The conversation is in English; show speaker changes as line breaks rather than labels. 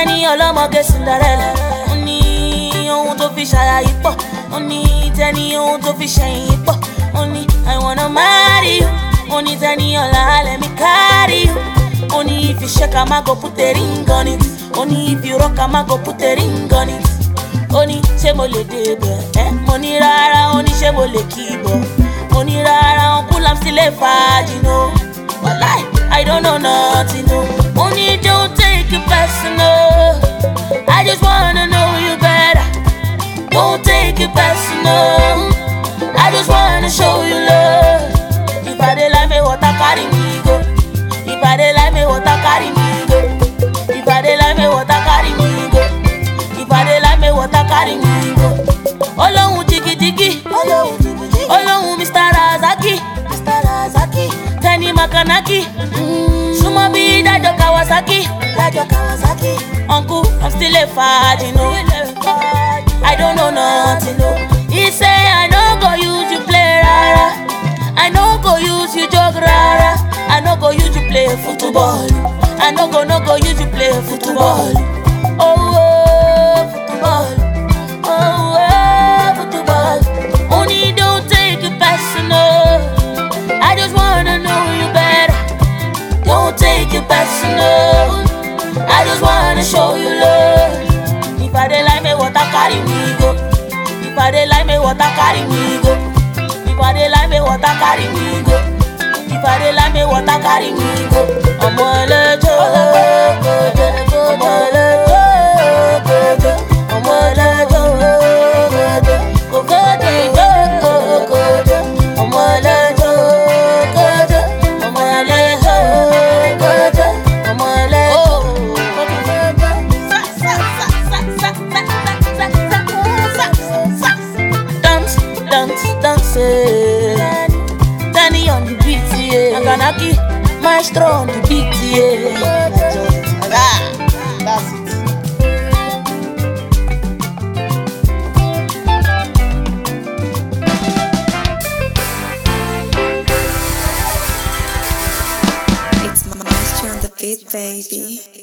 Tẹ́ni ọlọ́mọge Cinderella. Ó ní ohun tó fi ṣàyà yìí pọ̀. Ó ní tẹ́ni ohun tó fi ṣẹ̀yìn pọ̀. Ó ní I wanna marry you. Ó ní tẹ́ni ọ̀la let me carry you. Ó ní if you shake am, I go put a ring on it. Ó ní if you rock am, I go put a ring on it. Ó ní ṣé mo lè débẹ̀? Mo ní rárá, ó ní ṣé mo lè kíbọ̀? Mo ní rárá, uncle I'm still a virgin, no. Wallahi, I don't know nothing, no. Ó ní don't take it personal. I just wanna know you better. Don't take it personal. I just wanna show you love. If I dey like me, water carry me go. If I dey like me, water carry me go. If I dey like me, water carry me go. If I dey like me, water carry me go. Olohun jigi jigi, Olohun Mr. Razaki, Tẹ́ni Makanaki, Sumo bi Dajo Kawasaki. Uncle, I'm still a virgin, no. I don't know nothing, no. He say I no go use you play rara. I no go use you jog rara. I no go use you play football. I no go use you play football. Oh, football. Oh, football. Only don't take it personal. I just wanna know you better. Don't take it personal. I just wanna show you love. If I dey like me, water carry me go. If I dey like me, water carry me go. If I dey like me, water carry me go. If I dey like me, water carry me go. Ọmọ ẹlẹ́jọ́, ọmọ ẹlẹ́jọ́, ọmọ ẹlẹ́jọ́, kò kéde ìgbókòjò. Ọmọ ẹlẹ́jọ́, ọmọ ẹlẹ́jọ́, ọmọ ẹlẹ́jọ́. Dance, dance, dance. Tẹ́ni on the beat, yeah. Nakanaki, maestro on the beat, yeah. That's it.
It's Maestro on the beat, baby.